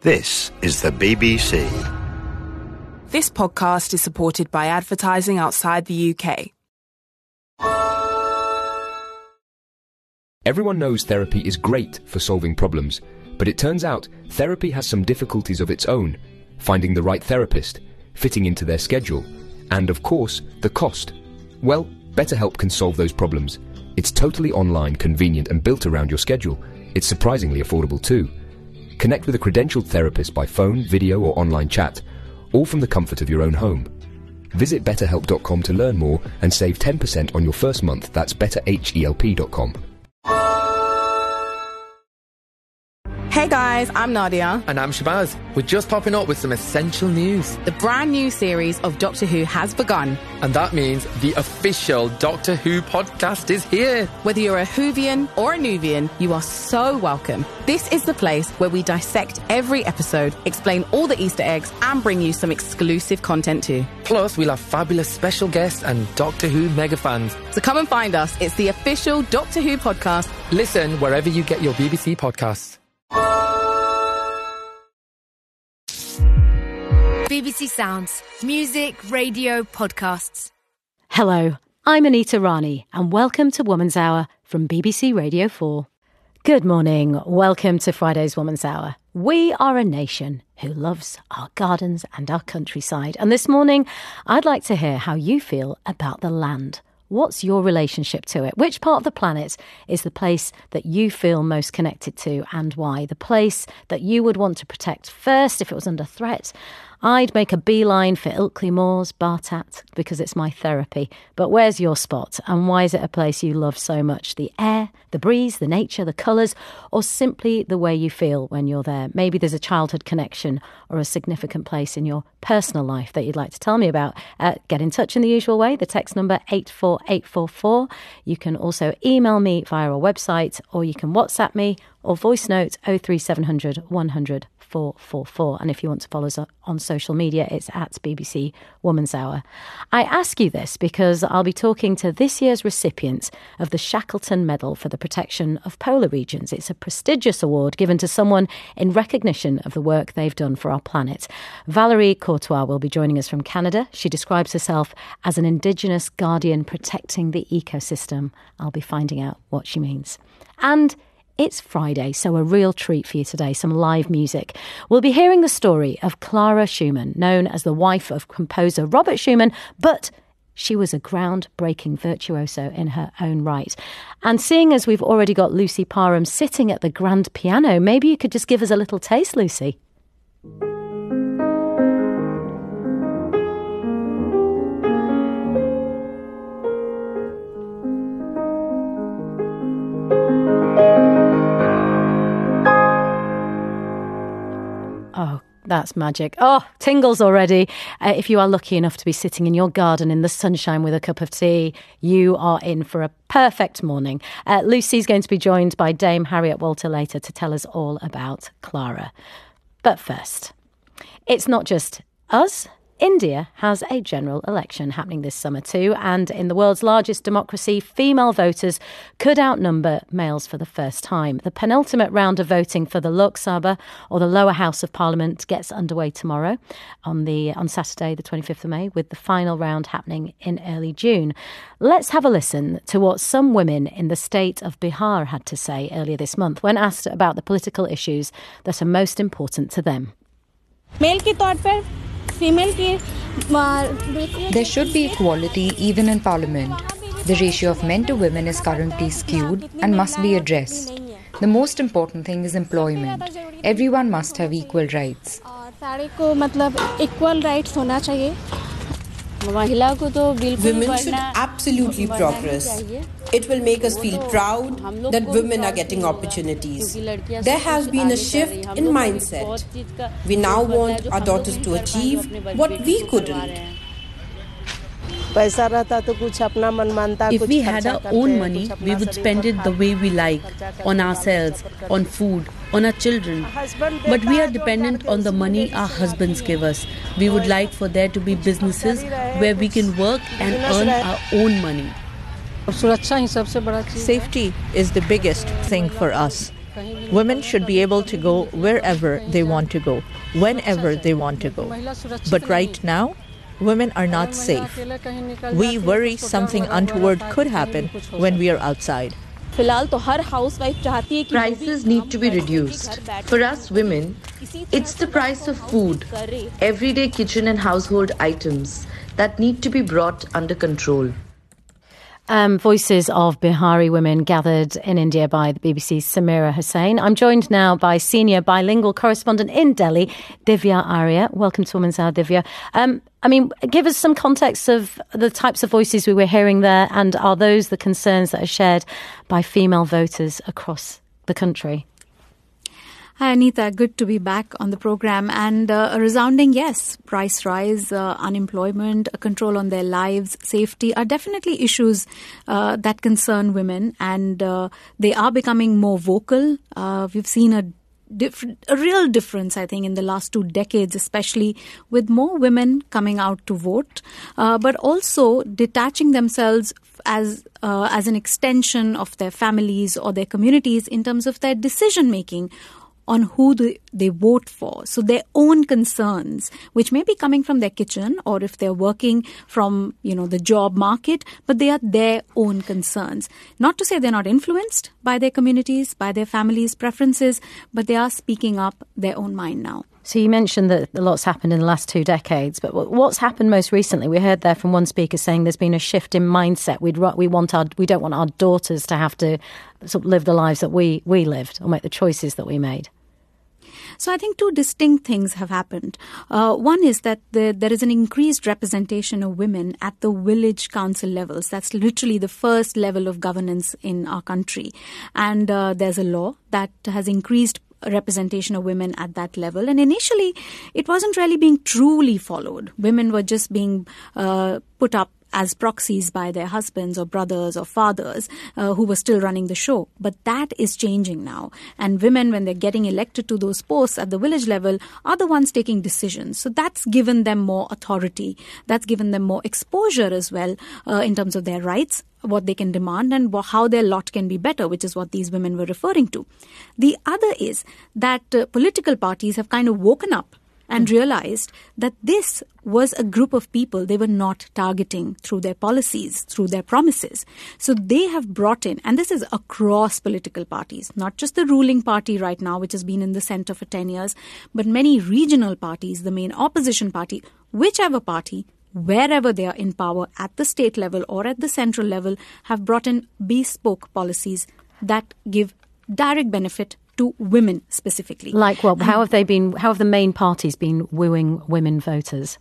This is the BBC. This podcast is supported by advertising outside the UK. Everyone knows therapy is great for solving problems, but it turns out therapy has some difficulties of its own. Finding the right therapist, fitting into their schedule, and of course, the cost. Well, BetterHelp can solve those problems. It's totally online, convenient, and built around your schedule. It's surprisingly affordable too. Connect with a credentialed therapist by phone, video, or online chat, all from the comfort of your own home. Visit betterhelp.com to learn more and save 10% on your first month. That's betterhelp.com. Hey guys, I'm Nadia. And I'm Shabazz. We're just popping up with some essential news. The brand new series of Doctor Who has begun. And that means the official Doctor Who podcast is here. Whether you're a Whovian or a Nuvian, you are so welcome. This is the place where we dissect every episode, explain all the Easter eggs, and bring you some exclusive content too. Plus, we'll have fabulous special guests and Doctor Who mega fans. So come and find us. It's the official Doctor Who podcast. Listen wherever you get your BBC podcasts. BBC Sounds. Music, radio, podcasts. Hello, I'm Anita Rani and welcome to Woman's Hour from BBC Radio 4. Good morning, welcome to Friday's Woman's Hour. We are a nation who loves our gardens and our countryside. And this morning, I'd like to hear how you feel about the land. What's your relationship to it? Which part of the planet is the place that you feel most connected to and why? The place that you would want to protect first if it was under threat? I'd make a beeline for Ilkley Moors, Bartat, because it's my therapy. But where's your spot? And why is it a place you love so much? The air, the breeze, the nature, the colours, or simply the way you feel when you're there? Maybe there's a childhood connection or a significant place in your personal life that you'd like to tell me about. Get in touch in the usual way, the text number 84844. You can also email me via our website, or you can WhatsApp me or voice note 03700 100 444. And if you want to follow us on social media, it's at BBC Woman's Hour. I ask you this because I'll be talking to this year's recipient of the Shackleton Medal for the Protection of Polar Regions. It's a prestigious award given to someone in recognition of the work they've done for our planet. Valerie Courtois will be joining us from Canada. She describes herself as an Indigenous guardian protecting the ecosystem. I'll be finding out what she means. And it's Friday, so a real treat for you today, some live music. We'll be hearing the story of Clara Schumann, known as the wife of composer Robert Schumann, but she was a groundbreaking virtuoso in her own right. And seeing as we've already got Lucy Parham sitting at the grand piano, maybe you could just give us a little taste, Lucy. Oh, that's magic. Oh, tingles already. If you are lucky enough to be sitting in your garden in the sunshine with a cup of tea, you are in for a perfect morning. Lucy's going to be joined by Dame Harriet Walter later to tell us all about Clara. But first, it's not just us. India has a general election happening this summer too, and in the world's largest democracy, female voters could outnumber males for the first time. The penultimate round of voting for the Lok Sabha, or the lower house of parliament, gets underway tomorrow on Saturday, the 25th of May, with the final round happening in early June. Let's have a listen to what some women in the state of Bihar had to say earlier this month when asked about the political issues that are most important to them. There should be equality even in Parliament. The ratio of men to women is currently skewed and must be addressed. The most important thing is employment. Everyone must have equal rights. Women should absolutely progress. It will make us feel proud that women are getting opportunities. There has been a shift in mindset. We now want our daughters to achieve what we couldn't. If we had our own money, we would spend it the way we like, on ourselves, on food, on our children. But we are dependent on the money our husbands give us. We would like for there to be businesses where we can work and earn our own money. Safety is the biggest thing for us. Women should be able to go wherever they want to go, whenever they want to go. But right now, women are not safe. We worry something untoward could happen when we are outside. Prices need to be reduced. For us women, it's the price of food, everyday kitchen and household items that need to be brought under control. Voices of Bihari women gathered in India by the BBC's Samira Hussain. I'm joined now by senior bilingual correspondent in Delhi, Divya Arya. Welcome to Women's Hour, Divya. Give us some context of the types of voices we were hearing there, and are those the concerns that are shared by female voters across the country? Hi, Anita. Good to be back on the program. And a resounding yes. Price rise, unemployment, control on their lives, safety are definitely issues that concern women. And they are becoming more vocal. We've seen a real difference, I think, in the last 2 decades, especially with more women coming out to vote, but also detaching themselves as an extension of their families or their communities in terms of their decision-making on who they vote for. So their own concerns, which may be coming from their kitchen or if they're working from, the job market, but they are their own concerns. Not to say they're not influenced by their communities, by their families' preferences, but they are speaking up their own mind now. So you mentioned that a lot's happened in the last 2 decades, but what's happened most recently? We heard there from one speaker saying there's been a shift in mindset. We don't want our daughters to have to sort of live the lives that we lived or make the choices that we made. So I think 2 distinct things have happened. One is that there is an increased representation of women at the village council levels. That's literally the first level of governance in our country. And there's a law that has increased representation of women at that level. And initially, it wasn't really being truly followed. Women were just being put up as proxies by their husbands or brothers or fathers who were still running the show. But that is changing now. And women, when they're getting elected to those posts at the village level, are the ones taking decisions. So that's given them more authority. That's given them more exposure as well in terms of their rights, what they can demand and how their lot can be better, which is what these women were referring to. The other is that political parties have kind of woken up and realized that this was a group of people they were not targeting through their policies, through their promises. So they have brought in, and this is across political parties, not just the ruling party right now, which has been in the center for 10 years, but many regional parties, the main opposition party, whichever party, wherever they are in power at the state level or at the central level, have brought in bespoke policies that give direct benefit to women specifically. Like what? How have the main parties been wooing women voters?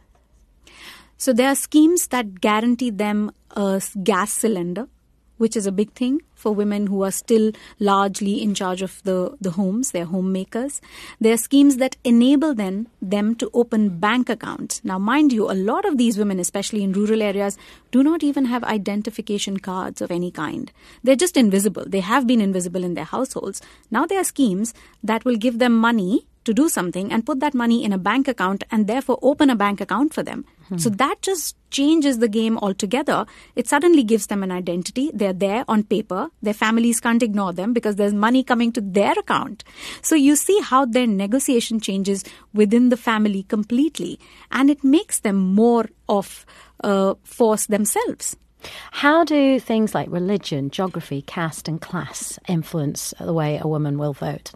So there are schemes that guarantee them a gas cylinder, which is a big thing for women who are still largely in charge of the homes, they're homemakers. There are schemes that enable them to open bank accounts. Now, mind you, a lot of these women, especially in rural areas, do not even have identification cards of any kind. They're just invisible. They have been invisible in their households. Now there are schemes that will give them money to do something and put that money in a bank account and therefore open a bank account for them. So that just changes the game altogether. It suddenly gives them an identity. They're there on paper. Their families can't ignore them because there's money coming to their account. So you see how their negotiation changes within the family completely. And it makes them more of a force themselves. How do things like religion, geography, caste and class influence the way a woman will vote?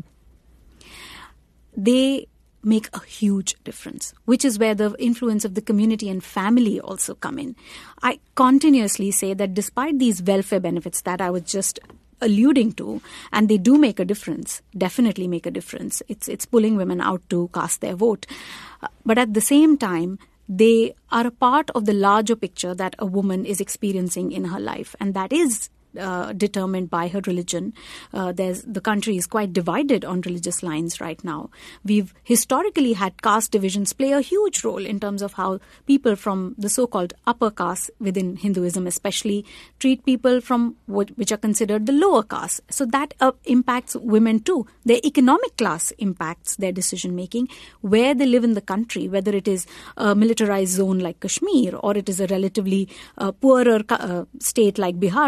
They make a huge difference, which is where the influence of the community and family also come in. I continuously say that despite these welfare benefits that I was just alluding to, and they do make a difference, definitely make a difference. It's pulling women out to cast their vote. But at the same time, they are a part of the larger picture that a woman is experiencing in her life, and that is determined by her religion. The country is quite divided on religious lines right now. We've historically had caste divisions play a huge role in terms of how people from the so-called upper caste within Hinduism especially treat people from which are considered the lower caste. So that impacts women too. Their economic class impacts their decision making, where they live in the country, whether it is a militarized zone like Kashmir or it is a relatively poorer state like Bihar from where we were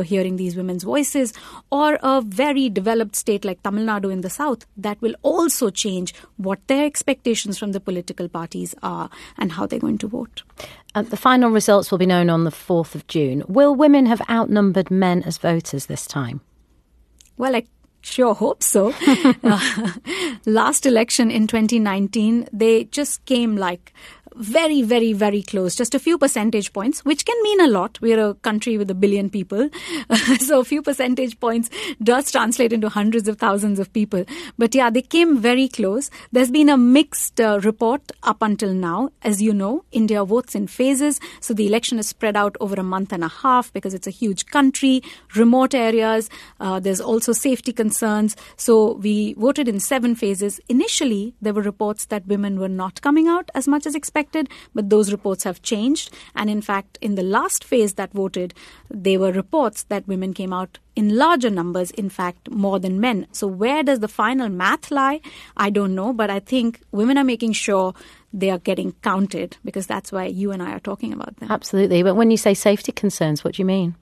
never hearing these women's voices, or a very developed state like Tamil Nadu in the south that will also change what their expectations from the political parties are and how they're going to vote. The final results will be known on the 4th of June. Will women have outnumbered men as voters this time? Well, I sure hope so. Last election in 2019, they just came like very, very, very close, just a few percentage points, which can mean a lot. We're a country with 1 billion people. So a few percentage points does translate into hundreds of thousands of people. But yeah, they came very close. There's been a mixed report up until now. As you know, India votes in phases. So the election is spread out over a month and a half because it's a huge country, remote areas. There's also safety concerns. So we voted in 7 phases. Initially, there were reports that women were not coming out as much as expected. But those reports have changed. And in fact, in the last phase that voted, there were reports that women came out in larger numbers, in fact, more than men. So where does the final math lie? I don't know. But I think women are making sure they are getting counted, because that's why you and I are talking about them. Absolutely. But when you say safety concerns, what do you mean?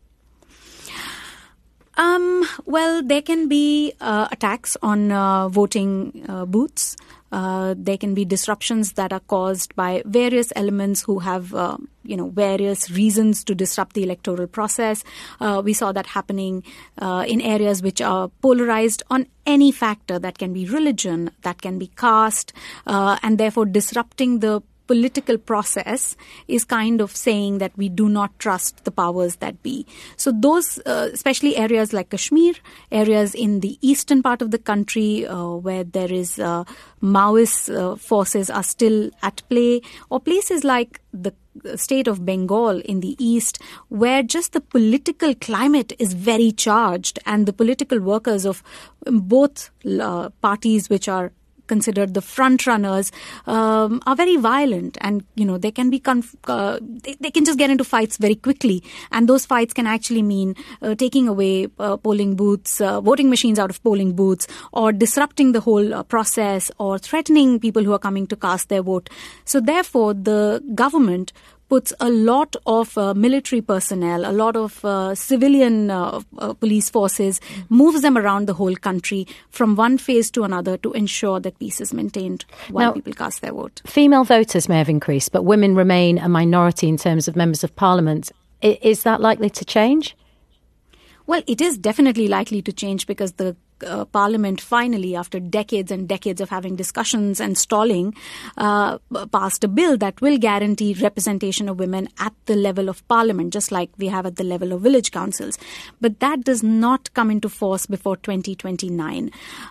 Well, there can be attacks on voting booths. There can be disruptions that are caused by various elements who have, various reasons to disrupt the electoral process. We saw that happening in areas which are polarized on any factor. That can be religion, that can be caste, and therefore disrupting the political process is kind of saying that we do not trust the powers that be. So those, especially areas like Kashmir, areas in the eastern part of the country where there is Maoist forces are still at play, or places like the state of Bengal in the east, where just the political climate is very charged, and the political workers of both parties, which are considered the front runners, are very violent, and they can be they can just get into fights very quickly, and those fights can actually mean taking away polling booths, voting machines out of polling booths, or disrupting the whole process, or threatening people who are coming to cast their vote. So therefore, the government puts a lot of military personnel, a lot of civilian police forces, moves them around the whole country from one phase to another to ensure that peace is maintained while people cast their vote. Female voters may have increased, but women remain a minority in terms of members of parliament. Is that likely to change? Well, it is definitely likely to change, because the Parliament finally, after decades and decades of having discussions and stalling, passed a bill that will guarantee representation of women at the level of Parliament, just like we have at the level of village councils. But that does not come into force before 2029.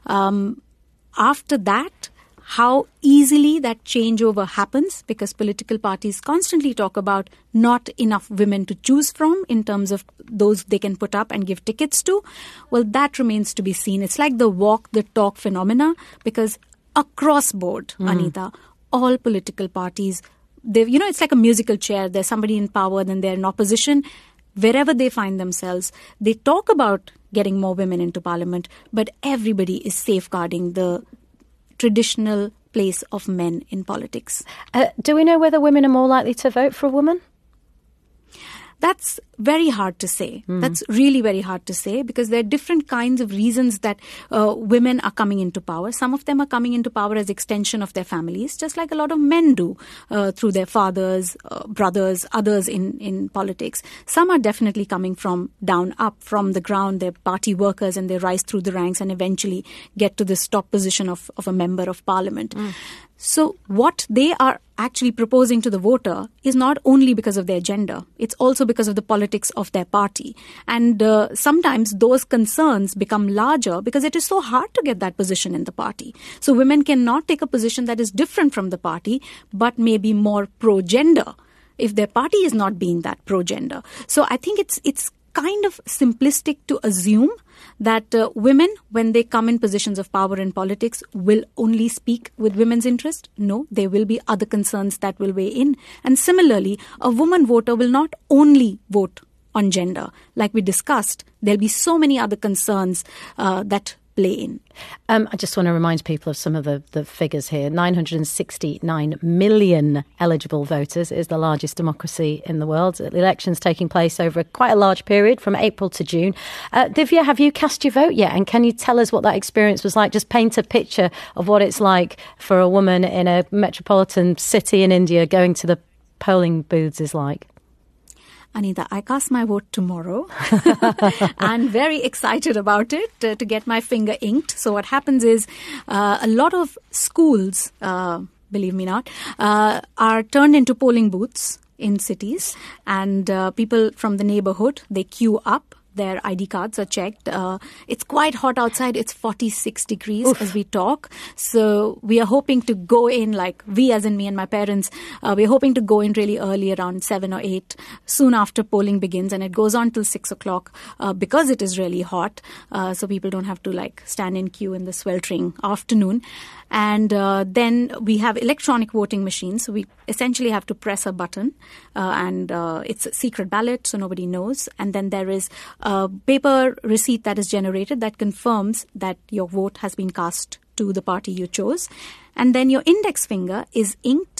After that, how easily that changeover happens, because political parties constantly talk about not enough women to choose from in terms of those they can put up and give tickets to. Well, that remains to be seen. It's like the walk the talk phenomena, because across board, Anita, all political parties, it's like a musical chair. There's somebody in power, then they're in opposition. Wherever they find themselves, they talk about getting more women into parliament, but everybody is safeguarding the traditional place of men in politics. Do we know whether women are more likely to vote for a woman? That's very hard to say. That's really very hard to say, because there are different kinds of reasons that women are coming into power. Some of them are coming into power as extension of their families, just like a lot of men do through their fathers, brothers, others in politics. Some are definitely coming from down up, from the ground. They're party workers, and they rise through the ranks and eventually get to this top position of a member of parliament. So what they are actually proposing to the voter is not only because of their gender, it's also because of the politics of their party. And sometimes those concerns become larger because it is so hard to get that position in the party. So women cannot take a position that is different from the party, but maybe more pro-gender, if their party is not being that pro-gender. So I think it's kind of simplistic to assume that women, when they come in positions of power in politics, will only speak with women's interest. No, there will be other concerns that will weigh in. And similarly, a woman voter will not only vote on gender. Like we discussed, there'll be so many other concerns that plane. I just want to remind people of some of the figures here. 969 million eligible voters. It is the largest democracy in the world. The election's taking place over quite a large period from April to June. Divya, have you cast your vote yet? And can you tell us what that experience was like? Just paint a picture of what it's like for a woman in a metropolitan city in India going to the polling booths is like. Anita, I cast my vote tomorrow. I'm very excited about it to get my finger inked. So what happens is a lot of schools, believe me not, are turned into polling booths in cities, and people from the neighborhood, they queue up. Their ID cards are checked. It's quite hot outside. It's 46 degrees as we talk. So we are hoping to go in, like we as in me and my parents, we're hoping to go in really early around 7 or 8 soon after polling begins. And it goes on till 6 o'clock because it is really hot. So people don't have to like stand in queue in the sweltering afternoon. And then we have electronic voting machines. So we essentially have to press a button and it's a secret ballot, so nobody knows. And then there is a paper receipt that is generated that confirms that your vote has been cast to the party you chose. And then your index finger is inked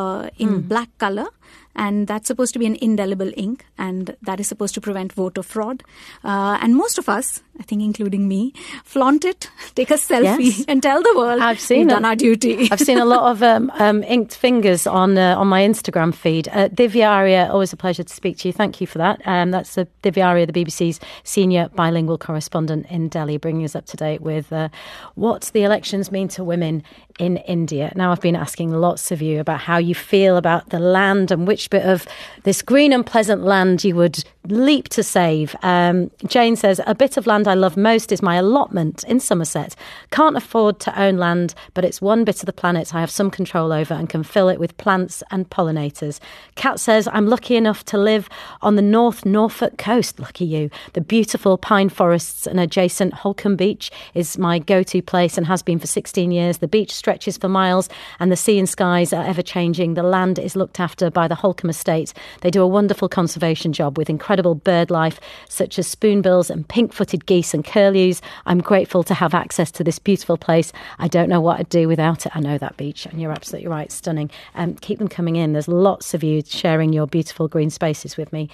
in black color. And that's supposed to be an indelible ink, and that is supposed to prevent voter fraud. And most of us, I think including me, flaunt it, take a selfie, and tell the world we've done our duty. I've seen a lot of inked fingers on my Instagram feed. Divya Arya, always a pleasure to speak to you. Thank you for that. That's Divya Arya, the BBC's senior bilingual correspondent in Delhi, bringing us up to date with what the elections mean to women in India. Now, I've been asking lots of you about how you feel about the land and which bit of this green and pleasant land you would leap to save. Jane says, a bit of land I love most is my allotment in Somerset. Can't afford to own land, but it's one bit of the planet I have some control over and can fill it with plants and pollinators. Kat says, I'm lucky enough to live on the North Norfolk coast. Lucky you. The beautiful pine forests and adjacent Holcombe Beach is my go-to place and has been for 16 years. The beach stretches for miles and the sea and skies are ever changing. The land is looked after by the Holcombe Estate. They do a wonderful conservation job with incredible bird life such as spoonbills and pink-footed geese and curlews. I'm grateful to have access to this beautiful place. I don't know what I'd do without it. I know that beach, and you're absolutely right. Stunning. Keep them coming in. There's lots of you sharing your beautiful green spaces with me.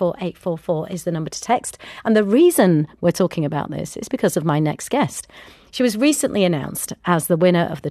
84844 is the number to text. And the reason we're talking about this is because of my next guest. She was recently announced as the winner of the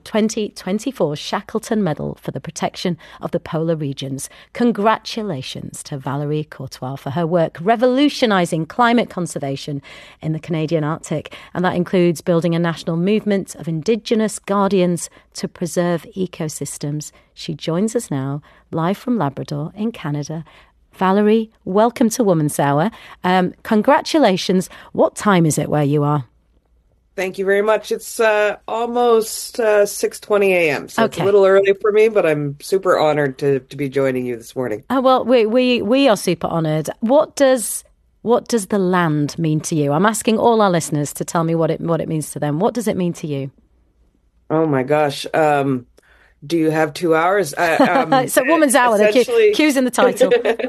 2024 Shackleton Medal for the Protection of the Polar Regions. Congratulations to Valerie Courtois for her work revolutionising climate conservation in the Canadian Arctic. And that includes building a national movement of Indigenous guardians to preserve ecosystems. She joins us now, live from Labrador in Canada. Valerie, welcome to Woman's Hour. Congratulations. What time is it where you are? Thank you very much. It's almost 6:20 a.m., so It's a little early for me, but I'm super honored to be joining you this morning. Well, we are super honoured. What does the land mean to you? I'm asking all our listeners to tell me what it means to them. What does it mean to you? Oh my gosh. Do you have 2 hours? It's a Woman's Hour. The cue's in the title.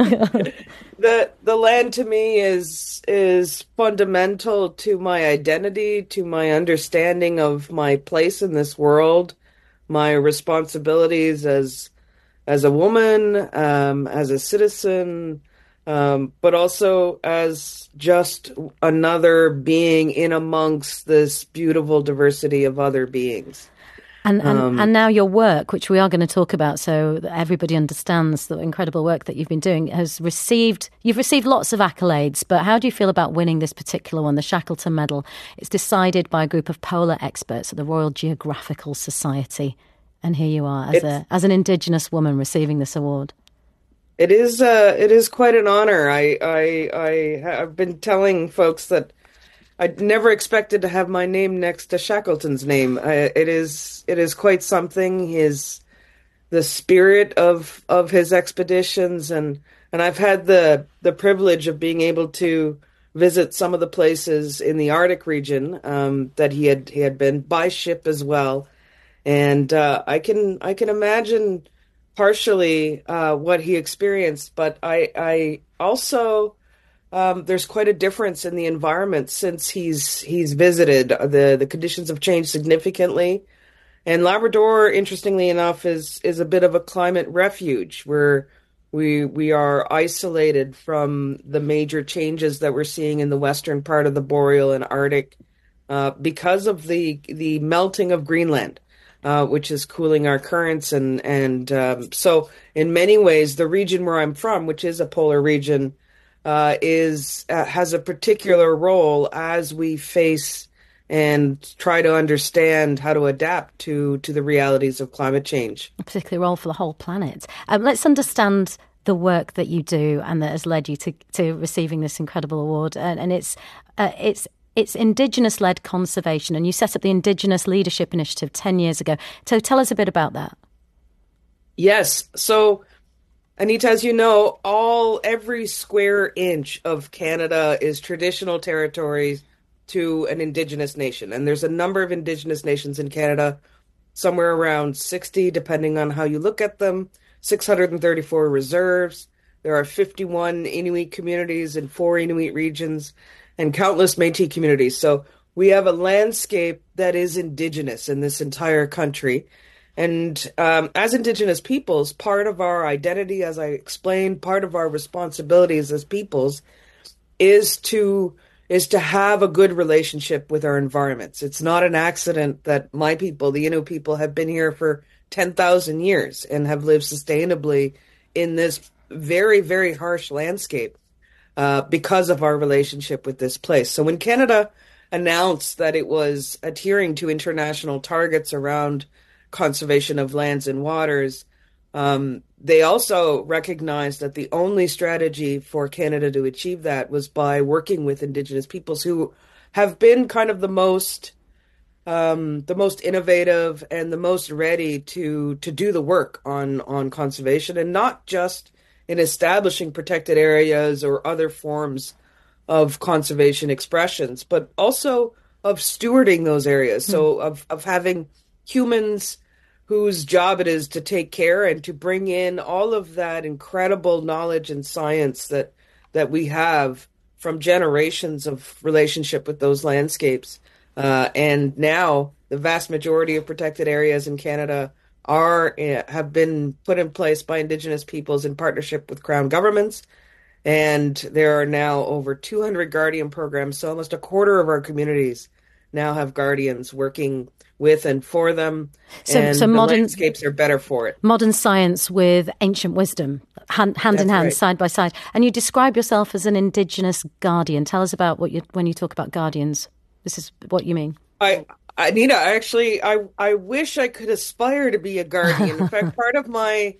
The land to me is fundamental to my identity, to my understanding of my place in this world, my responsibilities as a woman, as a citizen, but also as just another being in amongst this beautiful diversity of other beings. And now your work, which we are going to talk about so that everybody understands the incredible work that you've been doing, you've received lots of accolades, but how do you feel about winning this particular one, the Shackleton Medal? It's decided by a group of polar experts at the Royal Geographical Society. And here you are as an Indigenous woman receiving this award. It is quite an honor. I've been telling folks that I never expected to have my name next to Shackleton's name. It is quite something. The spirit of his expeditions, and I've had the privilege of being able to visit some of the places in the Arctic region that he had been by ship as well, and I can imagine partially what he experienced, but I also there's quite a difference in the environment since he's visited. The conditions have changed significantly. And Labrador, interestingly enough, is a bit of a climate refuge where we are isolated from the major changes that we're seeing in the western part of the boreal and Arctic because of the melting of Greenland, which is cooling our currents. And so in many ways, the region where I'm from, which is a polar region, has a particular role as we face and try to understand how to adapt to the realities of climate change. A particular role for the whole planet. Let's understand the work that you do and that has led you to receiving this incredible award. And it's Indigenous-led conservation, and you set up the Indigenous Leadership Initiative 10 years ago. So tell us a bit about that. Yes. So, Anita, as you know, every square inch of Canada is traditional territory to an Indigenous nation. And there's a number of Indigenous nations in Canada, somewhere around 60, depending on how you look at them, 634 reserves. There are 51 Inuit communities in 4 Inuit regions and countless Métis communities. So we have a landscape that is Indigenous in this entire country. And as Indigenous peoples, part of our identity, as I explained, part of our responsibilities as peoples is to have a good relationship with our environments. It's not an accident that my people, the Inuit people, have been here for 10,000 years and have lived sustainably in this very, very harsh landscape because of our relationship with this place. So when Canada announced that it was adhering to international targets around conservation of lands and waters, they also recognized that the only strategy for Canada to achieve that was by working with Indigenous peoples who have been kind of the most innovative and the most ready to do the work on conservation, and not just in establishing protected areas or other forms of conservation expressions, but also of stewarding those areas. So of having humans whose job it is to take care and to bring in all of that incredible knowledge and science that we have from generations of relationship with those landscapes. And now the vast majority of protected areas in Canada have been put in place by Indigenous peoples in partnership with Crown governments. And there are now over 200 guardian programs. So almost a quarter of our communities now have guardians working with and for them, and the landscapes are better for it. Modern science with ancient wisdom, hand in hand, side by side. And you describe yourself as an Indigenous guardian. Tell us about when you talk about guardians. This is what you mean. Anita, actually, I wish I could aspire to be a guardian. In fact, part of my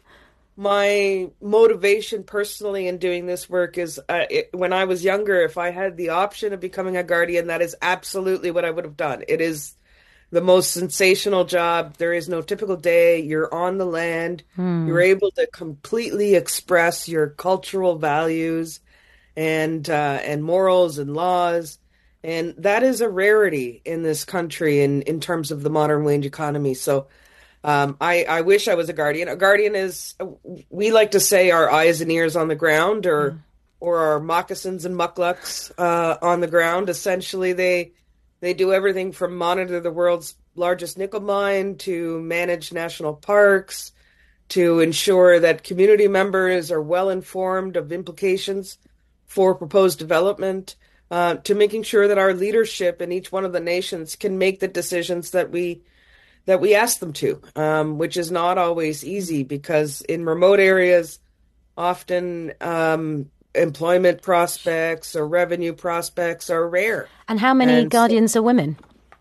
motivation personally in doing this work is when I was younger, if I had the option of becoming a guardian, that is absolutely what I would have done. It is the most sensational job. There is no typical day. You're on the land. You're able to completely express your cultural values and morals and laws. And that is a rarity in this country in terms of the modern wage economy. So I wish I was a guardian. A guardian is, we like to say, our eyes and ears on the ground, or our moccasins and mucklucks on the ground. Essentially, they do everything from monitor the world's largest nickel mine to manage national parks, to ensure that community members are well informed of implications for proposed development, to making sure that our leadership in each one of the nations can make the decisions that we ask them to, which is not always easy, because in remote areas, often employment prospects or revenue prospects are rare. And how many guardians are women?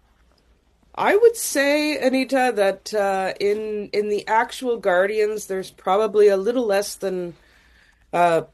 I would say, Anita, that in the actual guardians, there's probably a little less than a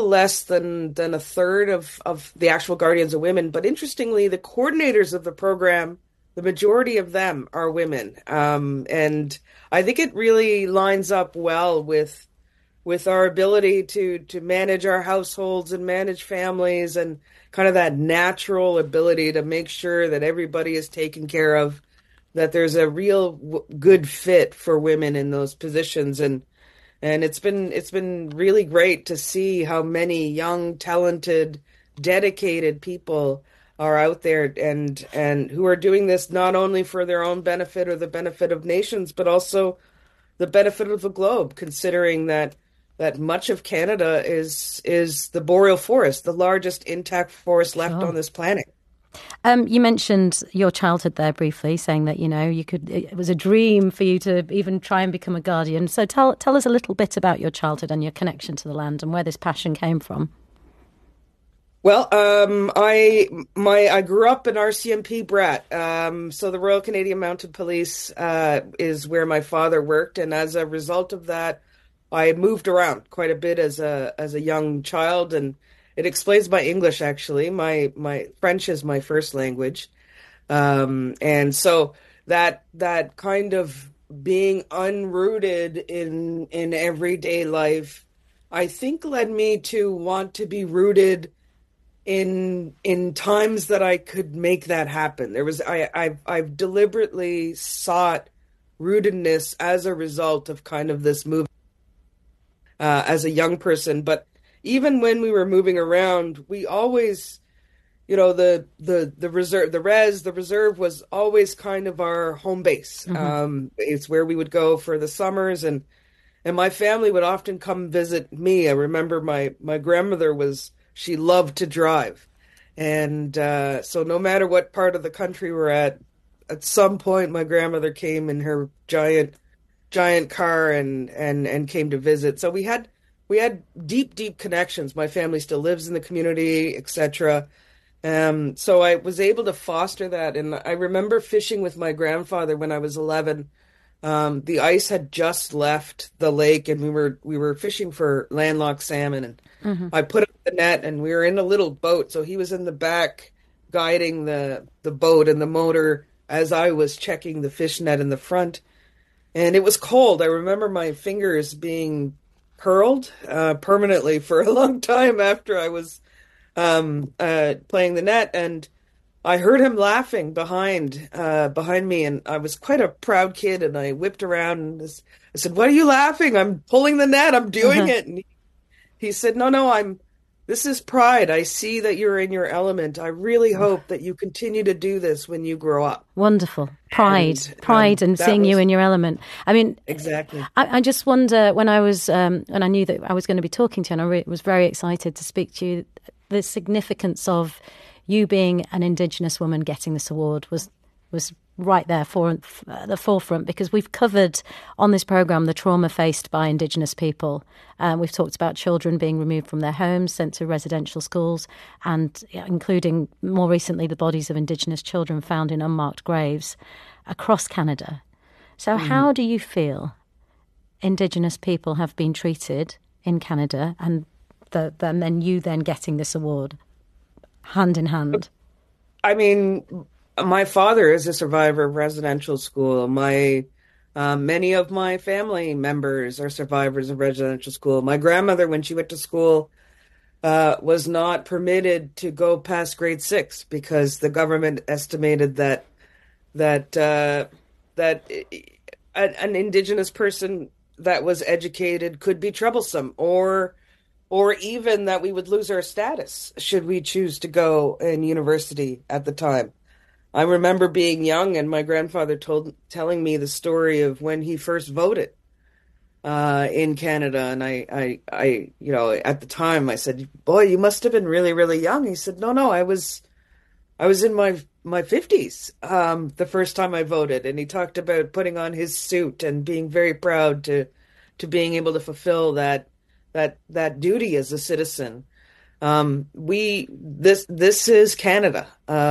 third of the actual guardians are women. But interestingly, the coordinators of the program, the majority of them are women, and I think it really lines up well with our ability to manage our households and manage families, and kind of that natural ability to make sure that everybody is taken care of, that there's a real good fit for women in those positions. And it's been really great to see how many young, talented dedicated people are out there and who are doing this not only for their own benefit or the benefit of nations, but also the benefit of the globe, considering that much of Canada is the boreal forest, the largest intact forest left on this planet. You mentioned your childhood there briefly, saying that, it was a dream for you to even try and become a guardian. So tell us a little bit about your childhood and your connection to the land and where this passion came from. Well, I grew up an RCMP brat. So the Royal Canadian Mounted Police is where my father worked, and as a result of that, I moved around quite a bit as a young child, and it explains my English. Actually, my French is my first language, and so that kind of being unrooted in everyday life, I think, led me to want to be rooted in times that I could make that happen. I've deliberately sought rootedness as a result of kind of this movement as a young person. But even when we were moving around, we always, the reserve was always kind of our home base. Mm-hmm. It's where we would go for the summers, and my family would often come visit me. I remember my grandmother she loved to drive. And so no matter what part of the country we're at some point my grandmother came in her giant car and came to visit. So we had deep connections. My family still lives in the community, etc. So I was able to foster that. And I remember fishing with my grandfather when I was 11. The ice had just left the lake, and we were fishing for landlocked salmon, and mm-hmm. I put up the net, and we were in a little boat. So he was in the back guiding the boat and the motor as I was checking the fish net in the front. And it was cold. I remember my fingers being curled permanently for a long time after I was playing the net, and I heard him laughing behind me, and I was quite a proud kid, and I whipped around and I said, "What are you laughing? I'm pulling the net. I'm doing it." And he said, "No, this is pride. I see that you're in your element. I really hope that you continue to do this when you grow up." Wonderful. Pride and seeing you in your element. I mean, exactly. I just wonder, when I knew that I was going to be talking to you, and I was very excited to speak to you, the significance of you being an Indigenous woman getting this award was right there at the forefront, because we've covered on this programme the trauma faced by Indigenous people. We've talked about children being removed from their homes, sent to residential schools, and including more recently the bodies of Indigenous children found in unmarked graves across Canada. So how do you feel Indigenous people have been treated in Canada, and then you getting this award hand in hand? I mean, my father is a survivor of residential school. Many of my family members are survivors of residential school. My grandmother, when she went to school, was not permitted to go past grade 6 because the government estimated that an Indigenous person that was educated could be troublesome, or even that we would lose our status should we choose to go in university at the time. I remember being young and my grandfather telling me the story of when he first voted in Canada. And I at the time I said, "Boy, you must have been really, really young." He said, No, I was in my 50s the first time I voted. And he talked about putting on his suit and being very proud to being able to fulfill that duty as a citizen. This is Canada.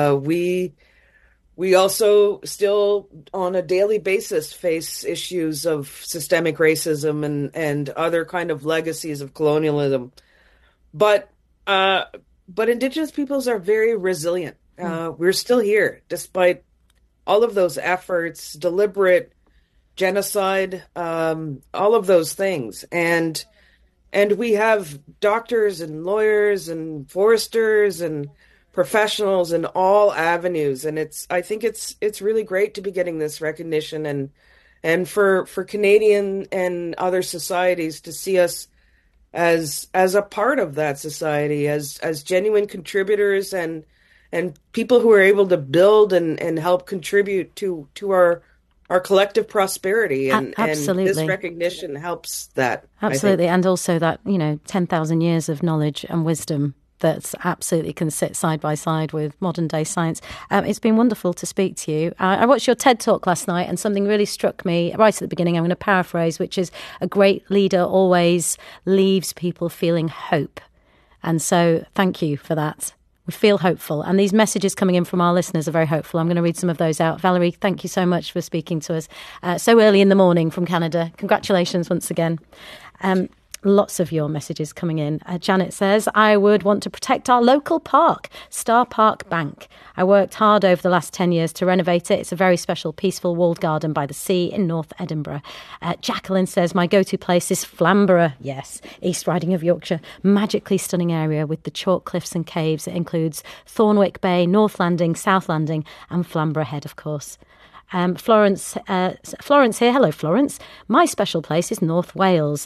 We also still on a daily basis face issues of systemic racism and other kind of legacies of colonialism. But Indigenous peoples are very resilient. We're still here despite all of those efforts, deliberate genocide, all of those things. And we have doctors and lawyers and foresters and professionals in all avenues. And I think it's really great to be getting this recognition and for Canadian and other societies to see us as a part of that society, as genuine contributors and people who are able to build and help contribute to our collective prosperity. And Absolutely. And this recognition helps that. Absolutely. And also that, 10,000 years of knowledge and wisdom that absolutely can sit side by side with modern day science. It's been wonderful to speak to you. I watched your TED Talk last night and something really struck me right at the beginning. I'm going to paraphrase, which is a great leader always leaves people feeling hope. And so thank you for that. We feel hopeful. And these messages coming in from our listeners are very hopeful. I'm going to read some of those out. Valerie, thank you so much for speaking to us so early in the morning from Canada. Congratulations once again. Lots of your messages coming in. Janet says, I would want to protect our local park, Star Park Bank. I worked hard over the last 10 years to renovate it. It's a very special, peaceful walled garden by the sea in North Edinburgh. Jacqueline says, my go-to place is Flamborough. Yes, East Riding of Yorkshire. Magically stunning area with the chalk cliffs and caves. It includes Thornwick Bay, North Landing, South Landing and Flamborough Head, of course. Florence here. Hello, Florence. My special place is North Wales.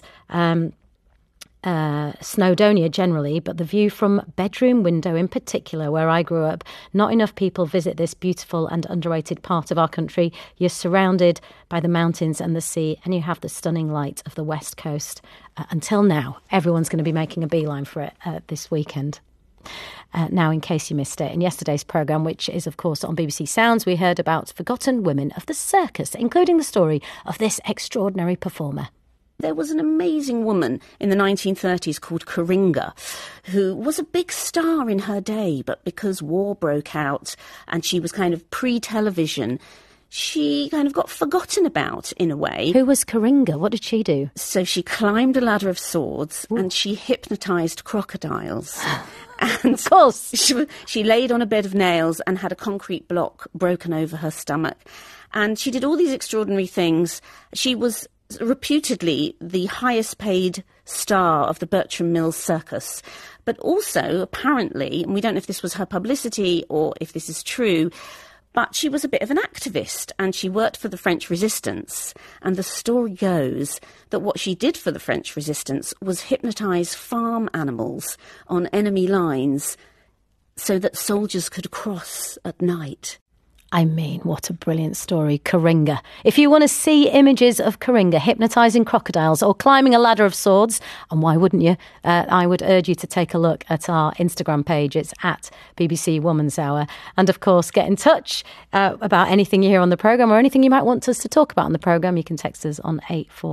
Snowdonia generally, but the view from bedroom window in particular, where I grew up. Not enough people visit this beautiful and underrated part of our country. You're surrounded by the mountains and the sea, and you have the stunning light of the West Coast. Until now, everyone's going to be making a beeline for it this weekend. Now, in case you missed it, in yesterday's programme, which is, of course, on BBC Sounds, we heard about forgotten women of the circus, including the story of this extraordinary performer. There was an amazing woman in the 1930s called Coringa, who was a big star in her day, but because war broke out and she was kind of pre-television, she kind of got forgotten about in a way. Who was Coringa? What did she do? So she climbed a ladder of swords and she hypnotised crocodiles. And of course. She laid on a bed of nails and had a concrete block broken over her stomach. And she did all these extraordinary things. She was reputedly the highest paid star of the Bertram Mills Circus. But also, apparently, and we don't know if this was her publicity or if this is true, but she was a bit of an activist and she worked for the French resistance. And the story goes that what she did for the French resistance was hypnotise farm animals on enemy lines so that soldiers could cross at night. I mean, what a brilliant story, Coringa. If you want to see images of Coringa hypnotising crocodiles or climbing a ladder of swords, and why wouldn't you, I would urge you to take a look at our Instagram page. It's at BBC Woman's Hour. And of course, get in touch about anything you hear on the programme or anything you might want us to talk about on the programme. You can text us on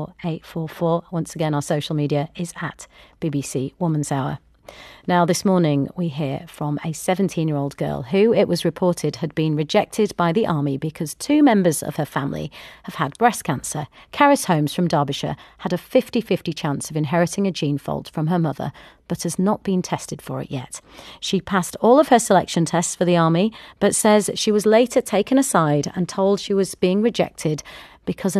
84844. Once again, our social media is at BBC Woman's Hour. Now, this morning, we hear from a 17-year-old girl who, it was reported, had been rejected by the army because two members of her family have had breast cancer. Caris Holmes from Derbyshire had a 50-50 chance of inheriting a gene fault from her mother, but has not been tested for it yet. She passed all of her selection tests for the army, but says she was later taken aside and told she was being rejected because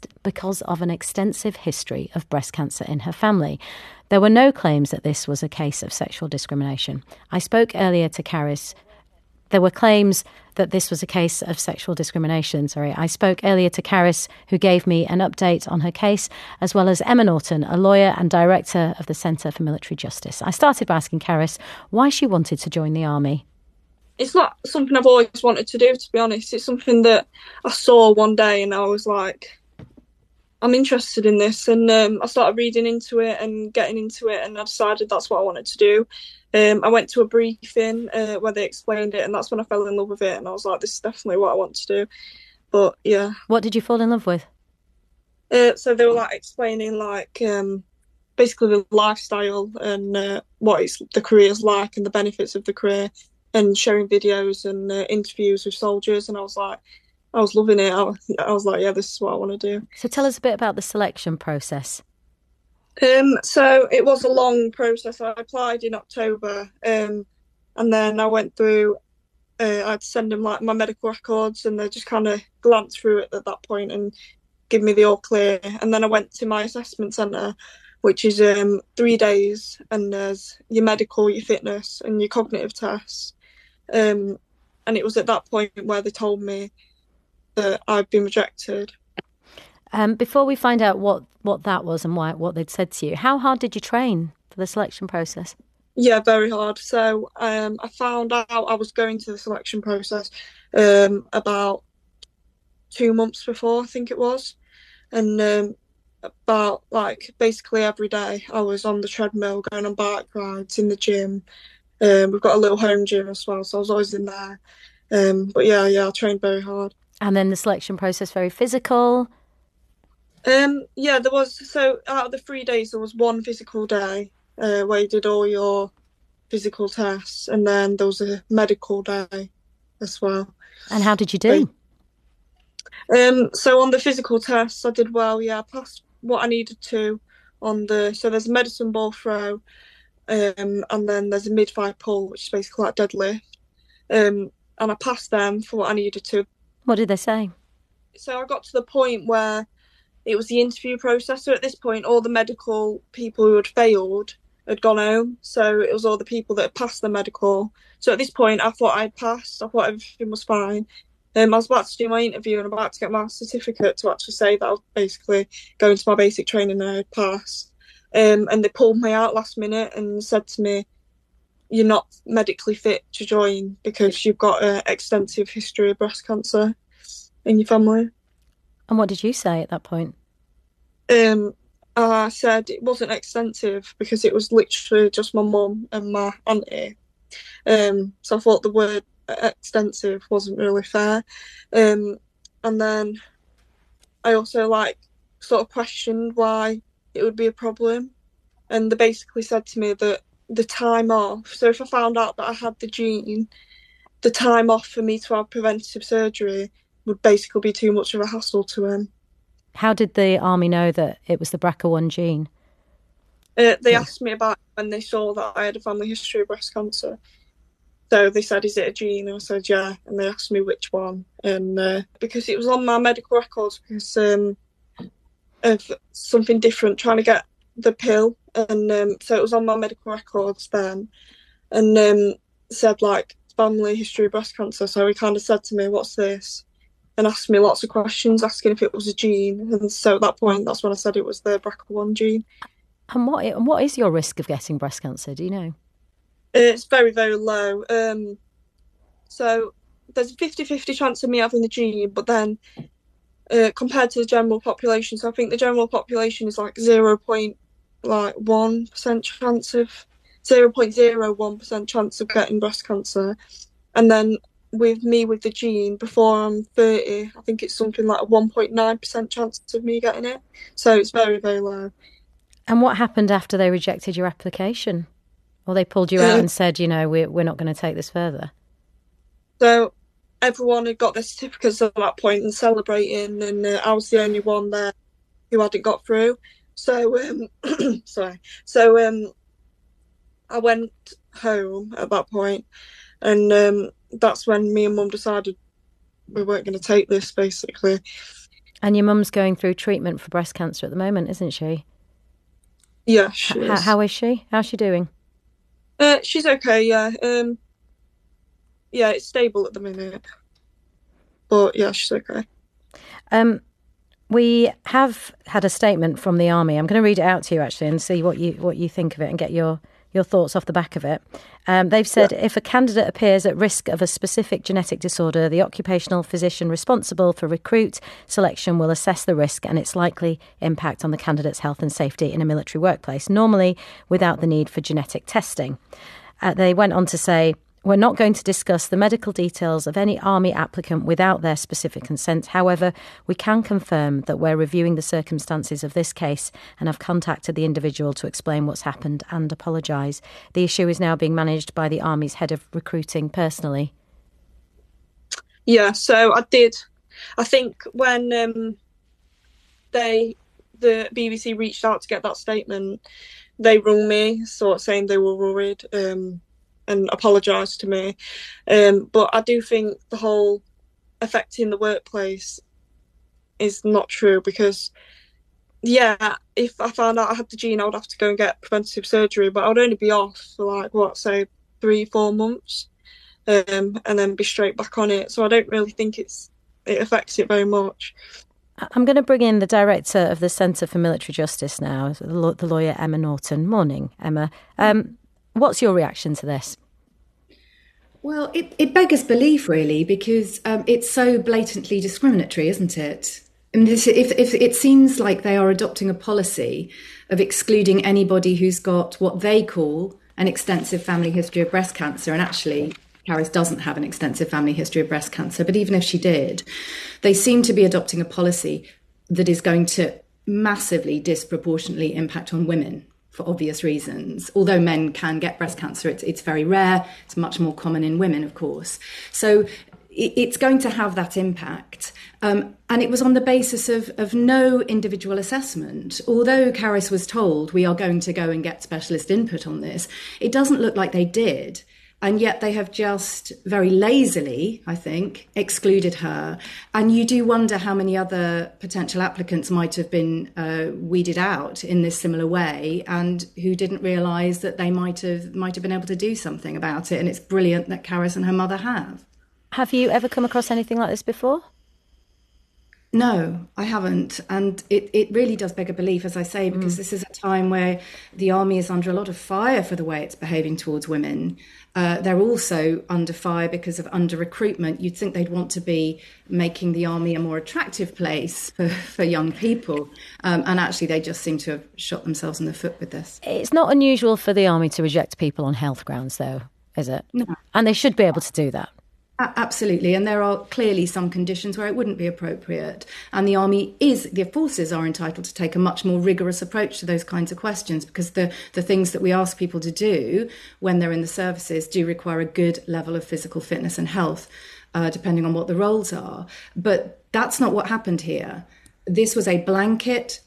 of an extensive history of breast cancer in her family. There were no claims that this was a case of sexual discrimination. I spoke earlier to Caris. There were claims that this was a case of sexual discrimination. I spoke earlier to Caris, who gave me an update on her case, as well as Emma Norton, a lawyer and director of the Centre for Military Justice. I started by asking Caris why she wanted to join the army. It's not something I've always wanted to do, to be honest. It's something that I saw one day and I was like, I'm interested in this. And I started reading into it and getting into it, and I decided that's what I wanted to do. I went to a briefing where they explained it, and that's when I fell in love with it. And I was like, this is definitely what I want to do. But yeah. What did you fall in love with? So they were explaining basically the lifestyle and what the career's like and the benefits of the career, and showing videos and interviews with soldiers. And I was loving it. I was like, yeah, this is what I want to do. So tell us a bit about the selection process. So it was a long process. I applied in October, and then I went through, I'd send them my medical records, and they just kind of glanced through it at that point and give me the all clear. And then I went to my assessment centre, which is 3 days, and there's your medical, your fitness and your cognitive tests. And it was at that point where they told me that I'd been rejected. Before we find out what that was and what they'd said to you, how hard did you train for the selection process? Yeah, very hard. So I found out I was going to the selection process about 2 months before, I think it was. And about basically every day I was on the treadmill, going on bike rides, in the gym. We've got a little home gym as well, so I was always in there. But yeah, I trained very hard. And then the selection process, very physical? Yeah, there was. So out of the 3 days, there was one physical day where you did all your physical tests, and then there was a medical day as well. And how did you do? So on the physical tests, I did well. Yeah, I passed what I needed to on so there's a medicine ball throw, and then there's a mid-thigh pull, which is basically like deadlift. And I passed them for what I needed to. What did they say? So I got to the point where it was the interview process. So at this point, all the medical people who had failed had gone home. So it was all the people that had passed the medical. So at this point, I thought I'd passed. I thought everything was fine. I was about to do my interview and about to get my certificate to actually say that I was basically going to my basic training and I had passed. And they pulled me out last minute and said to me, "You're not medically fit to join because you've got an extensive history of breast cancer in your family." And what did you say at that point? I said it wasn't extensive because it was literally just my mum and my auntie. So I thought the word extensive wasn't really fair. And then I also sort of questioned why it would be a problem. And they basically said to me that the time off, so if I found out that I had the gene, the time off for me to have preventative surgery would basically be too much of a hassle to him. How did the army know that it was the BRCA1 gene? They asked me about when they saw that I had a family history of breast cancer. So they said, "Is it a gene?" And I said, "Yeah." And they asked me which one. And because it was on my medical records because of something different, trying to get the pill. And so it was on my medical records then. And said, family history of breast cancer. So he kind of said to me, "What's this?" And asked me lots of questions, asking if it was a gene. And so at that point, that's when I said it was the BRCA1 gene. And what is your risk of getting breast cancer? Do you know? It's very, very low. So there's a 50-50 chance of me having the gene, but then compared to the general population, so I think the general population is 0.1% chance of 0.01% chance of getting breast cancer. And then with me with the gene, before I'm 30, I think it's something like a 1.9% chance of me getting it. So it's very, very low. And what happened after they rejected your application? Or they pulled you out and said, we're not going to take this further? So everyone had got their certificates at that point and celebrating, and I was the only one there who hadn't got through. So, I went home at that point, and that's when me and Mum decided we weren't going to take this, basically. And your mum's going through treatment for breast cancer at the moment, isn't she? Yeah, she is. How is she? How's she doing? She's okay, yeah. Yeah, it's stable at the minute. But yeah, she's okay. We have had a statement from the army. I'm going to read it out to you actually and see what you think of it and get your thoughts off the back of it. They've said if a candidate appears at risk of a specific genetic disorder, the occupational physician responsible for recruit selection will assess the risk and its likely impact on the candidate's health and safety in a military workplace, normally without the need for genetic testing. They went on to say, we're not going to discuss the medical details of any army applicant without their specific consent. However, we can confirm that we're reviewing the circumstances of this case and have contacted the individual to explain what's happened and apologise. The issue is now being managed by the Army's head of recruiting personally. Yeah, so I did. I think when the BBC reached out to get that statement, they rung me, sort of saying they were worried. And apologised to me. But I do think the whole affecting the workplace is not true because, yeah, if I found out I had the gene, I would have to go and get preventative surgery, but I would only be off for 3-4 months and then be straight back on it. So I don't really think it affects it very much. I'm going to bring in the director of the Centre for Military Justice now, the lawyer Emma Norton. Morning, Emma. What's your reaction to this? Well, it beggars belief, really, because it's so blatantly discriminatory, isn't it? And if it seems like they are adopting a policy of excluding anybody who's got what they call an extensive family history of breast cancer, and actually Caris doesn't have an extensive family history of breast cancer, but even if she did, they seem to be adopting a policy that is going to massively disproportionately impact on women for obvious reasons. Although men can get breast cancer, it's very rare. It's much more common in women, of course. So it's going to have that impact. And it was on the basis of no individual assessment. Although Caris was told, we are going to go and get specialist input on this, it doesn't look like they did. And yet they have just very lazily, I think, excluded her. And you do wonder how many other potential applicants might have been weeded out in this similar way, and who didn't realise that they might have been able to do something about it. And it's brilliant that Caris and her mother have. Have you ever come across anything like this before? No, I haven't. And it really does beg a belief, as I say, because this is a time where the army is under a lot of fire for the way it's behaving towards women. They're also under fire because of under-recruitment. You'd think they'd want to be making the army a more attractive place for young people. And actually, they just seem to have shot themselves in the foot with this. It's not unusual for the army to reject people on health grounds, though, is it? No. And they should be able to do that. Absolutely. And there are clearly some conditions where it wouldn't be appropriate. And the forces are entitled to take a much more rigorous approach to those kinds of questions, because the things that we ask people to do when they're in the services do require a good level of physical fitness and health, depending on what the roles are. But that's not what happened here. This was a blanket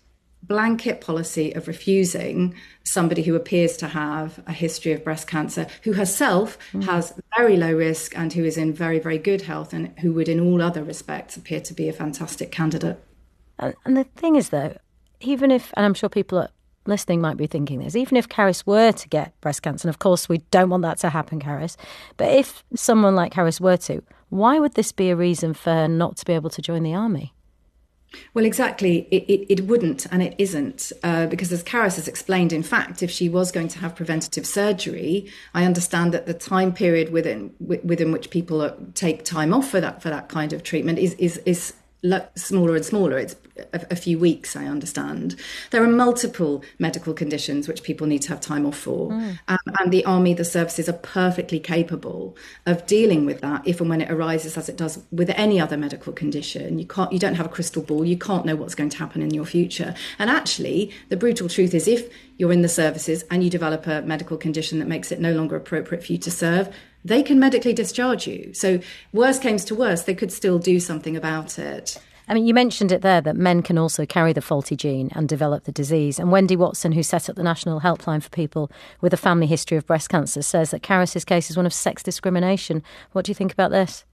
policy of refusing somebody who appears to have a history of breast cancer, who herself has very low risk and who is in very, very good health, and who would in all other respects appear to be a fantastic candidate. And the thing is, though, even if, and I'm sure people listening might be thinking this, even if Caris were to get breast cancer, and of course we don't want that to happen, Caris, but if someone like Caris were to, why would this be a reason for her not to be able to join the army? Well, exactly. It wouldn't, and it isn't, because as Caris has explained, in fact, if she was going to have preventative surgery, I understand that the time period within which people take time off for that kind of treatment is smaller and smaller. It's a few weeks, I understand. There are multiple medical conditions which people need to have time off for. And the army, the services are perfectly capable of dealing with that if and when it arises, as it does with any other medical condition. You don't have a crystal ball. You can't know what's going to happen in your future. And actually, the brutal truth is, if you're in the services and you develop a medical condition that makes it no longer appropriate for you to serve, they can medically discharge you. So worst comes to worst, they could still do something about it. I mean, you mentioned it there, that men can also carry the faulty gene and develop the disease. And Wendy Watson, who set up the National Helpline for people with a family history of breast cancer, says that Caris's case is one of sex discrimination. What do you think about this?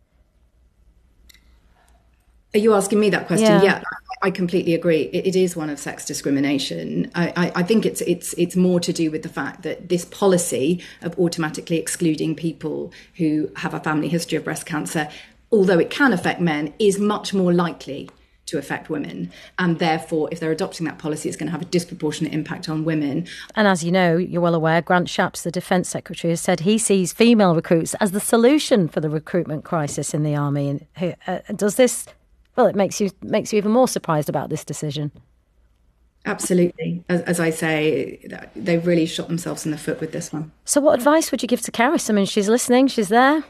Are you asking me that question? Yeah, I completely agree. It is one of sex discrimination. I think it's more to do with the fact that this policy of automatically excluding people who have a family history of breast cancer, although it can affect men, is much more likely to affect women. And therefore, if they're adopting that policy, it's going to have a disproportionate impact on women. And as you know, you're well aware, Grant Shapps, the Defence Secretary, has said he sees female recruits as the solution for the recruitment crisis in the army. And does this... Well, it makes you even more surprised about this decision. Absolutely. As I say, they've really shot themselves in the foot with this one. So what advice would you give to Caris? I mean, she's listening, she's there.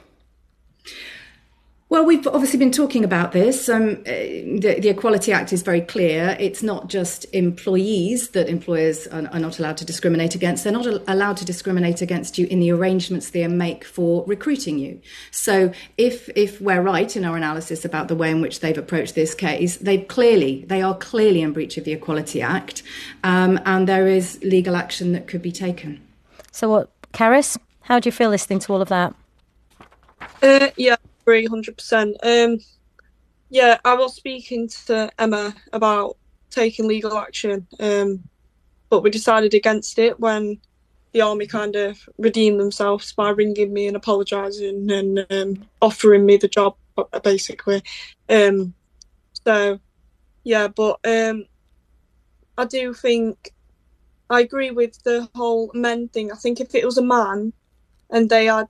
Well, we've obviously been talking about this. The Equality Act is very clear. It's not just employees that employers are not allowed to discriminate against. They're not allowed to discriminate against you in the arrangements they make for recruiting you. So if we're right in our analysis about the way in which they've approached this case, they are clearly in breach of the Equality Act, and there is legal action that could be taken. So what, Caris, how do you feel listening to all of that? Yeah. 100%. Yeah, I was speaking to Emma about taking legal action, but we decided against it when the army kind of redeemed themselves by ringing me and apologising and offering me the job, basically. So, Yeah, but I do think I agree with the whole men thing. I think if it was a man and they had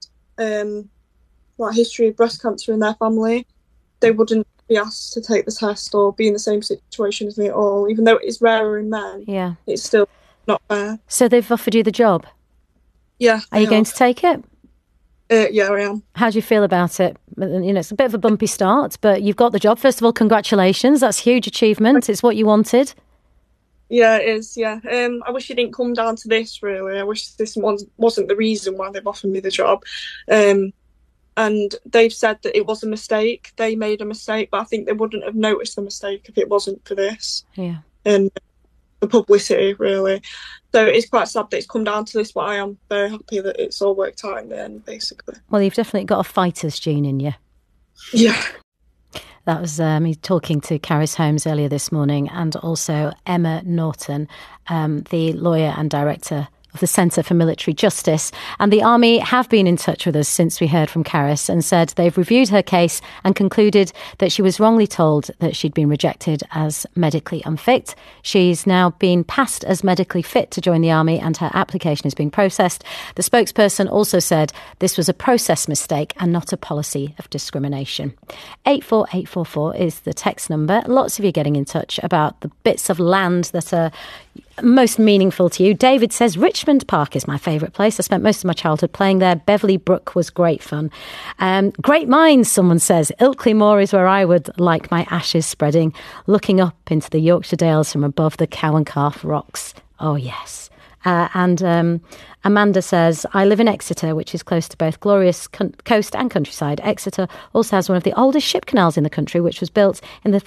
like history of breast cancer in their family, they wouldn't be asked to take the test or be in the same situation as me at all. Even though it is rarer in men, it's still not fair. So they've offered you the job? Yeah. Are you going to take it? Yeah, I am. How do you feel about it? You know, it's a bit of a bumpy start, but you've got the job. First of all, congratulations. That's a huge achievement. It's what you wanted. Yeah, it is, yeah. I wish it didn't come down to this, really. I wish this wasn't the reason why they've offered me the job. And they've said that it was a mistake. They made a mistake, but I think they wouldn't have noticed the mistake if it wasn't for this. Yeah. And the publicity, really. So it's quite sad that it's come down to this, but I am very happy that it's all worked out in the end, basically. Well, you've definitely got a fighter's gene in you. Yeah. That was me talking to Caris Holmes earlier this morning, and also Emma Norton, the lawyer and director of the Centre for Military Justice. And the Army have been in touch with us since we heard from Caris and said they've reviewed her case and concluded that she was wrongly told that she'd been rejected as medically unfit. She's now been passed as medically fit to join the Army and her application is being processed. The spokesperson also said this was a process mistake and not a policy of discrimination. 84844 is the text number. Lots of you getting in touch about the bits of land that are most meaningful to you. David says Richmond Park is my favourite place. I spent most of my childhood playing there. Beverley Brook was great fun. Great minds, someone says. Ilkley Moor is where I would like my ashes spreading, looking up into the Yorkshire Dales from above the Cow and Calf rocks. Oh yes. And Amanda says, I live in Exeter, which is close to both glorious coast and countryside. Exeter also has one of the oldest ship canals in the country, which was built in the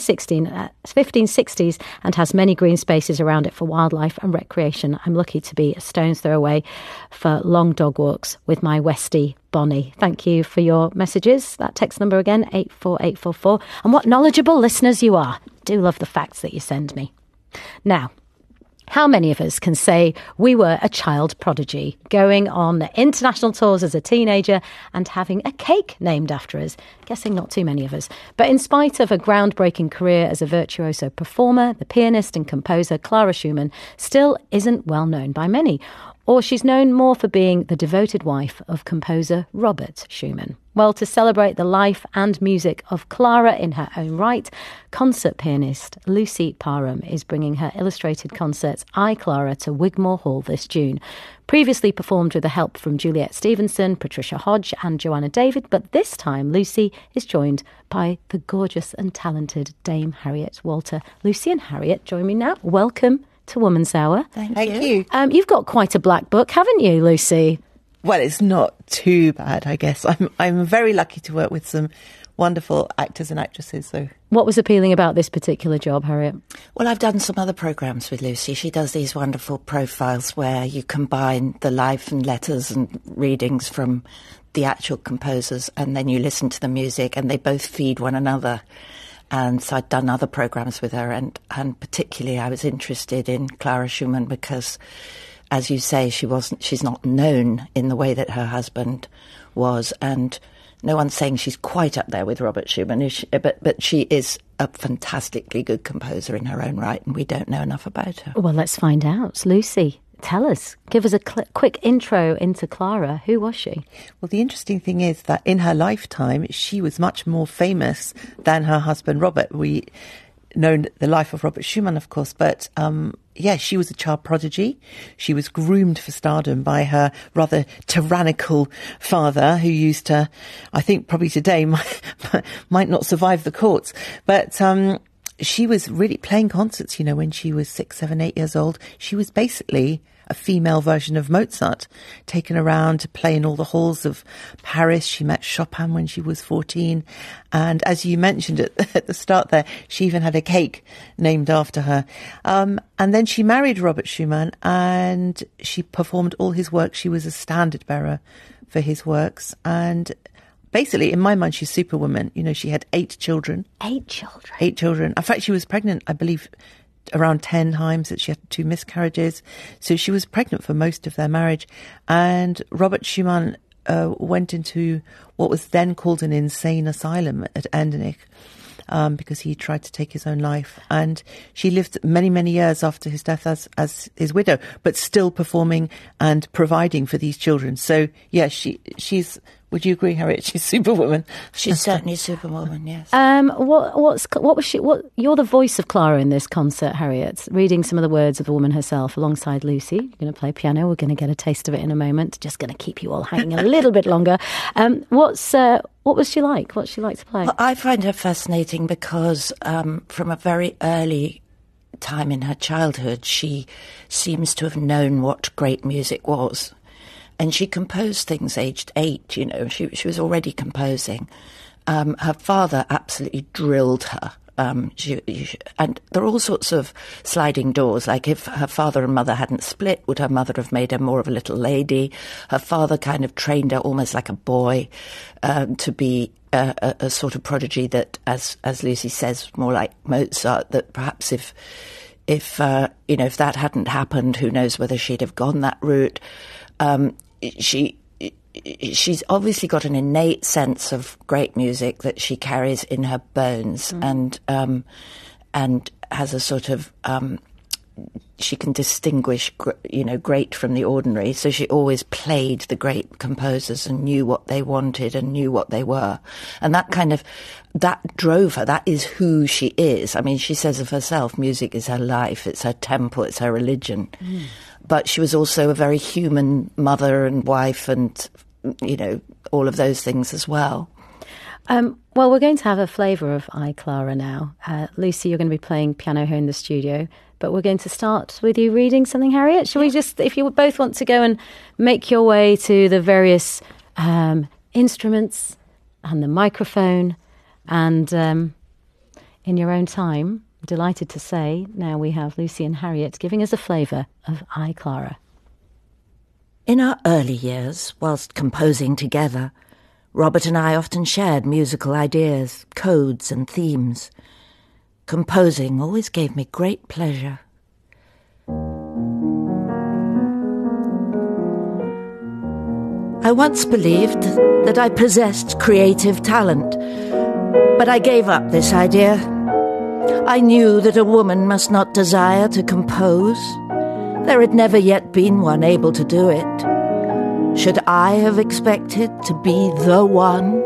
1560s and has many green spaces around it for wildlife and recreation. I'm lucky to be a stone's throw away for long dog walks with my Westie Bonnie. Thank you for your messages. That text number again, 84844. And what knowledgeable listeners you are. Do love the facts that you send me. Now, how many of us can say we were a child prodigy, going on international tours as a teenager and having a cake named after us? Guessing not too many of us. But in spite of a groundbreaking career as a virtuoso performer, the pianist and composer Clara Schumann still isn't well known by many. Or she's known more for being the devoted wife of composer Robert Schumann. Well, to celebrate the life and music of Clara in her own right, concert pianist Lucy Parham is bringing her illustrated concerts I, Clara to Wigmore Hall this June. Previously performed with the help from Juliet Stevenson, Patricia Hodge and Joanna David, but this time Lucy is joined by the gorgeous and talented Dame Harriet Walter. Lucy and Harriet, join me now. Welcome to Woman's Hour. Thank you. You've got quite a black book, haven't you, Lucy? Well, it's not too bad, I guess. I'm very lucky to work with some wonderful actors and actresses. So, what was appealing about this particular job, Harriet? Well, I've done some other programmes with Lucy. She does these wonderful profiles where you combine the life and letters and readings from the actual composers, and then you listen to the music, and they both feed one another. And so I'd done other programmes with her, and particularly I was interested in Clara Schumann because, as you say, she's not known in the way that her husband was, and no one's saying she's quite up there with Robert Schumann, but she is a fantastically good composer in her own right, and we don't know enough about her. Well, let's find out. Lucy, tell us. Give us a quick intro into Clara. Who was she? Well, the interesting thing is that in her lifetime, she was much more famous than her husband, Robert. We know the life of Robert Schumann, of course, but she was a child prodigy. She was groomed for stardom by her rather tyrannical father, who used to, I think probably today, might not survive the courts. But she was really playing concerts, when she was 6, 7, 8 years old. She was basically a female version of Mozart, taken around to play in all the halls of Paris. She met Chopin when she was 14. And as you mentioned at the start there, she even had a cake named after her. And then she married Robert Schumann and she performed all his work. She was a standard bearer for his works. And basically, in my mind, she's Superwoman. She had 8 children. 8 children? 8 children. In fact, she was pregnant, I believe, around 10 times. That she had 2 miscarriages. So she was pregnant for most of their marriage. And Robert Schumann went into what was then called an insane asylum at Andernach. because he tried to take his own life. And she lived many, many years after his death as his widow, but still performing and providing for these children. So, yeah, she's... Would you agree, Harriet? She's Superwoman. She's certainly Superwoman, yes. What was she? You're the voice of Clara in this concert, Harriet, reading some of the words of the woman herself alongside Lucy. You're going to play piano. We're going to get a taste of it in a moment. Just going to keep you all hanging a little bit longer. What was she like? What's she like to play? Well, I find her fascinating because from a very early time in her childhood, she seems to have known what great music was. And she composed things aged 8, you know, she was already composing. Her father absolutely drilled her. And there are all sorts of sliding doors, like if her father and mother hadn't split, would her mother have made her more of a little lady? Her father kind of trained her almost like a boy to be a sort of prodigy that, as Lucy says, more like Mozart, that perhaps if that hadn't happened, who knows whether she'd have gone that route. She's obviously got an innate sense of great music that she carries in her bones, and has a sort of she can distinguish great from the ordinary. So she always played the great composers and knew what they wanted and knew what they were, and that drove her. That is who she is. I mean, she says of herself, music is her life, it's her temple, it's her religion. But she was also a very human mother and wife and, all of those things as well. Well, we're going to have a flavour of I, Clara now. Lucy, you're going to be playing piano here in the studio, but we're going to start with you reading something, Harriet. Shall we just, if you both want to go and make your way to the various instruments and the microphone and in your own time... Delighted to say, now we have Lucy and Harriet giving us a flavour of I, Clara. In our early years, whilst composing together, Robert and I often shared musical ideas, codes and themes. Composing always gave me great pleasure. I once believed that I possessed creative talent, but I gave up this idea. I knew that a woman must not desire to compose. There had never yet been one able to do it. Should I have expected to be the one?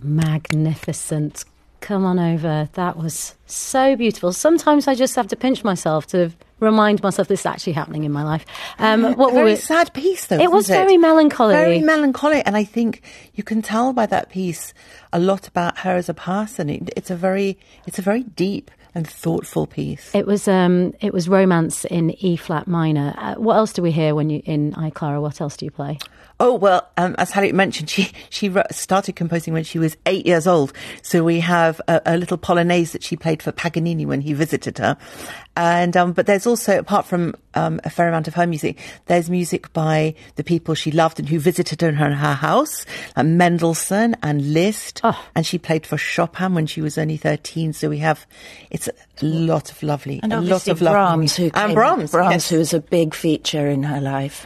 Magnificent. Come on over. That was so beautiful. Sometimes I just have to pinch myself to remind myself this is actually happening in my life. Very sad piece, though. It was very melancholy. Very melancholy, and I think you can tell by that piece a lot about her as a person. It's a very deep and thoughtful piece. It was romance in E flat minor. What else do we hear when you in I, Clara? What else do you play? Oh, well, as Harriet mentioned, she started composing when she was 8 years old. So we have a little polonaise that she played for Paganini when he visited her. And but there's also, apart from a fair amount of her music, there's music by the people she loved and who visited her in her house, Mendelssohn and Liszt. Oh. And she played for Chopin when she was only 13. So it's a lot of lovely, and a obviously lot of Brahms, lovely. Brahms, yes. who was a big feature in her life.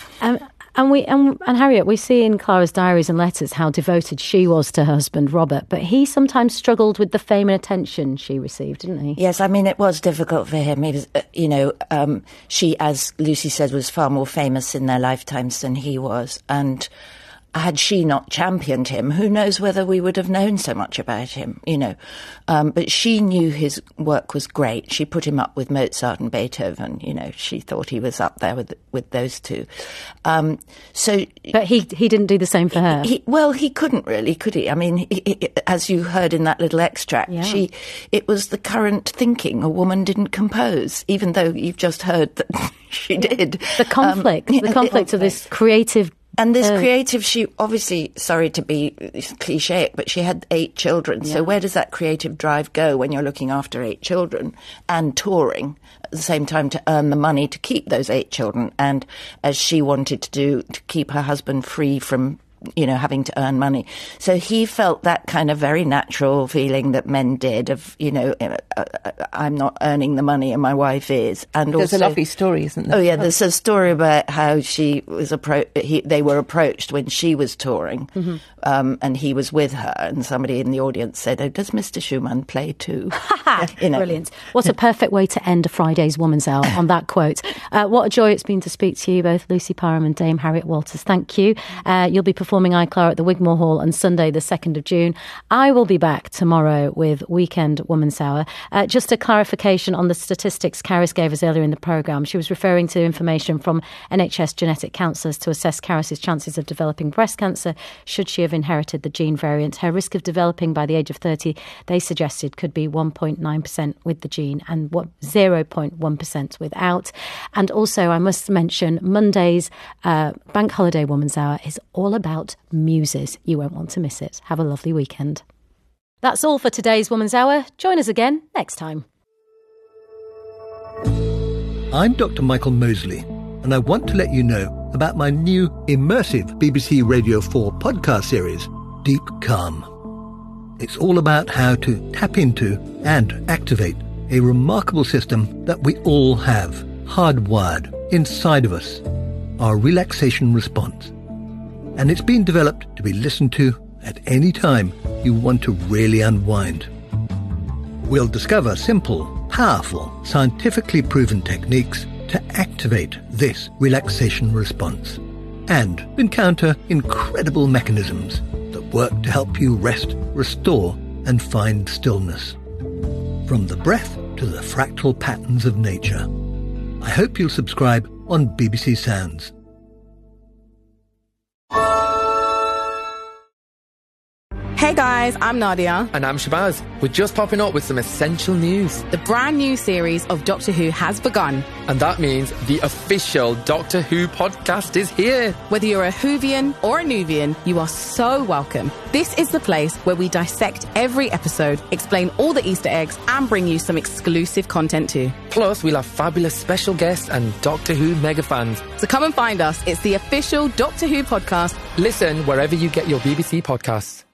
And Harriet, we see in Clara's diaries and letters how devoted she was to her husband, Robert, but he sometimes struggled with the fame and attention she received, didn't he? Yes, I mean, it was difficult for him. He was, she, as Lucy said, was far more famous in their lifetimes than he was. And had she not championed him, who knows whether we would have known so much about him, But she knew his work was great. She put him up with Mozart and Beethoven, She thought he was up there with those two. But he didn't do the same for her. He couldn't really, could he? I mean, as you heard in that little extract, it was the current thinking. A woman didn't compose, even though you've just heard that she did. The conflict of this creative. And this creative, she obviously, sorry to be cliche, but she had 8 children. Yeah. So where does that creative drive go when you're looking after 8 children and touring at the same time to earn the money to keep those 8 children? And as she wanted to do, to keep her husband free from, having to earn money. So he felt that kind of very natural feeling that men did of, I'm not earning the money and my wife is. And there's also, a lovely story, isn't there? Oh, yeah, there's a story about how she was they were approached when she was touring, and he was with her, and somebody in the audience said, "Oh, does Mr. Schumann play too?" Brilliant. What a perfect way to end a Friday's Woman's Hour on that quote. What a joy it's been to speak to you both, Lucy Parham and Dame Harriet Walters. Thank you. You'll be performing I, Clara at the Wigmore Hall on Sunday the 2nd of June. I will be back tomorrow with Weekend Woman's Hour. Just a clarification on the statistics Caris gave us earlier in the programme. She was referring to information from NHS genetic counsellors to assess Caris's chances of developing breast cancer should she have inherited the gene variant. Her risk of developing by the age of 30, they suggested, could be 1.9% with the gene and 0.1% without. And also, I must mention, Monday's Bank Holiday Woman's Hour is all about muses. You won't want to miss it. Have a lovely weekend. That's all for today's Woman's Hour. Join us again next time. I'm Dr. Michael Mosley, and I want to let you know about my new immersive BBC Radio 4 podcast series, Deep Calm. It's all about how to tap into and activate a remarkable system that we all have, hardwired inside of us, our relaxation response. And it's been developed to be listened to at any time you want to really unwind. We'll discover simple, powerful, scientifically proven techniques to activate this relaxation response and encounter incredible mechanisms that work to help you rest, restore, and find stillness. From the breath to the fractal patterns of nature. I hope you'll subscribe on BBC Sounds. Hey guys, I'm Nadia. And I'm Shabazz. We're just popping up with some essential news. The brand new series of Doctor Who has begun. And that means the official Doctor Who podcast is here. Whether you're a Whovian or a Nuvian, you are so welcome. This is the place where we dissect every episode, explain all the Easter eggs, and bring you some exclusive content too. Plus, we'll have fabulous special guests and Doctor Who mega fans. So come and find us. It's the official Doctor Who podcast. Listen wherever you get your BBC podcasts.